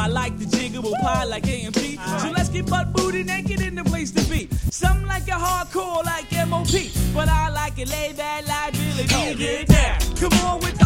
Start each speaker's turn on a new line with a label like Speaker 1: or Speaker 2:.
Speaker 1: I like the jiggable pie like AMP. So let's get butt booty naked in the place to be. Some like it hardcore like MOP, but I like it laid back like Billy D. Get down. Come on with